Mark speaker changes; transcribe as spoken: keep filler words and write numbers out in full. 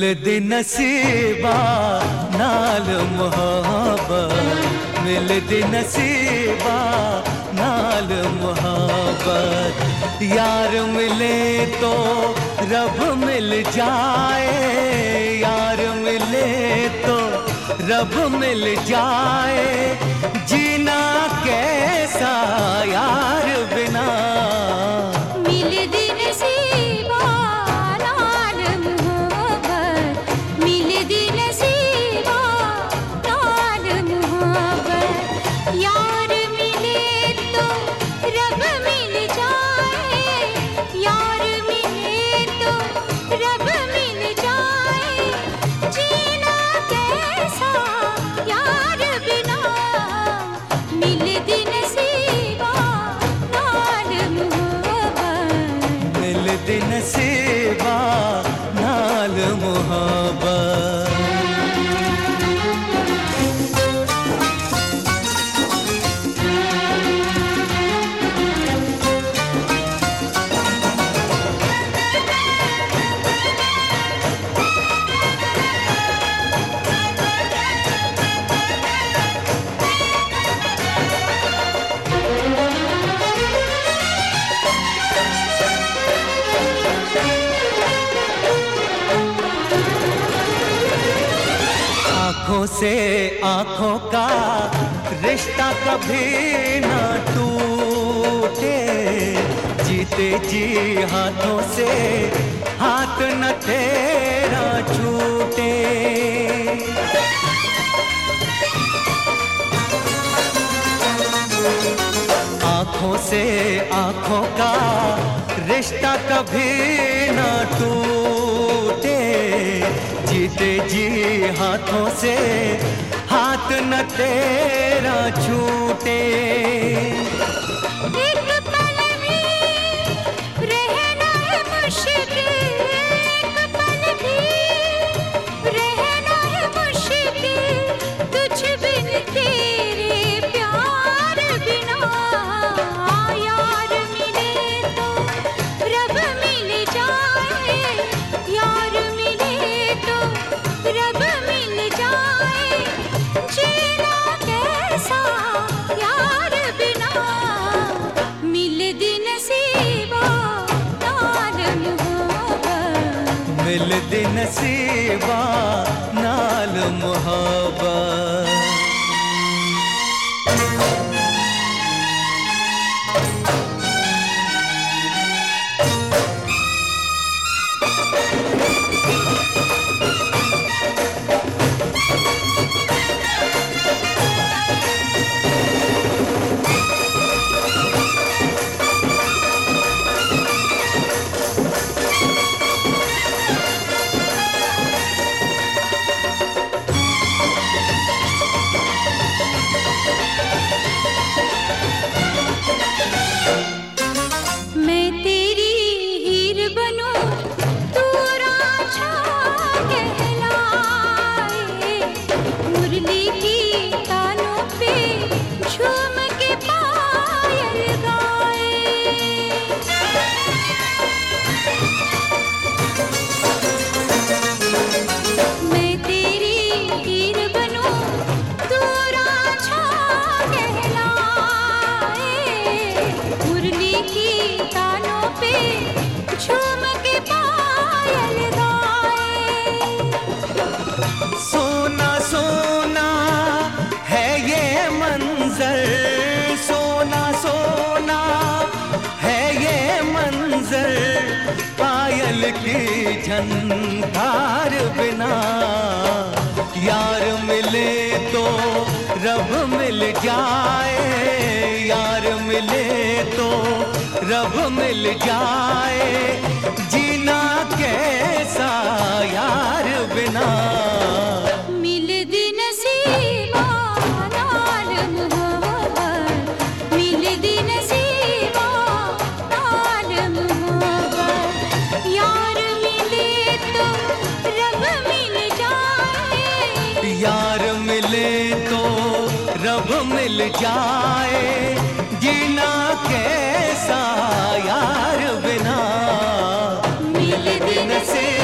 Speaker 1: मिलदी नसीबा नाल मोहब्बत, मिलदी नसीबा नाल मोहब्बत। यार मिले तो रब मिल जाए, यार मिले तो रब मिल जाए। जीना कैसा यार बिना,
Speaker 2: मिलदी नसीबा नाल मोहब्बत, मिलदी नसीबा नाल मोहब्बत। यार मिले तो रब मिल जाए, यार मिले तो रब मिल जाए। जीना कैसा यार बिना, मिलदी नसीबा नाल मोहब्बत,
Speaker 1: मिलदी नसीबा नाल मोहब्बत। आँखों से आँखों का रिश्ता कभी ना टूटे, जीते जी हाथों से हाथ न तेरा छूटे। आँखों से आँखों का रिश्ता कभी ना टूटे, जीते जी हाथों से हाथ न तेरा छूटे।
Speaker 2: एक पल भी रहना है मुश्किल, एक पल भी रहना है मुश्किल, तुझ बिन तेरे प्यार बिना। यार मिले तो रब मिल जाए, यार मिले तो रब मिल जाए। जीना कैसा यार बिना, मिलदी नसीबा नाल मोहब्बत,
Speaker 1: मिलदी नसीबा नाल मोहब्बत।
Speaker 2: मैं तेरी हीर बनूं, तू रांझा कहलाए। मुरली की तानों पे झूम के पायल गाए। मैं तेरी हीर बनूं, तू रांझा कहलाए। मुरली की तानों पे झूम के पायल गाए।
Speaker 1: सोना सोना है ये मंजर, सोना सोना है ये मंजर, पायल की झनकार बिना। यार मिले तो रब मिल जाए, यार मिले तो रब मिल जाए। जीना कैसा यार बिना,
Speaker 2: मिलदी नसीबा नाल मोहब्बत, मिलदी नसीबा नाल मोहब्बत। यार मिले तो रब मिल जाए,
Speaker 1: यार मिले तो रब मिल जाए। जीना कैसा यार बिना, मिलदी नसीबा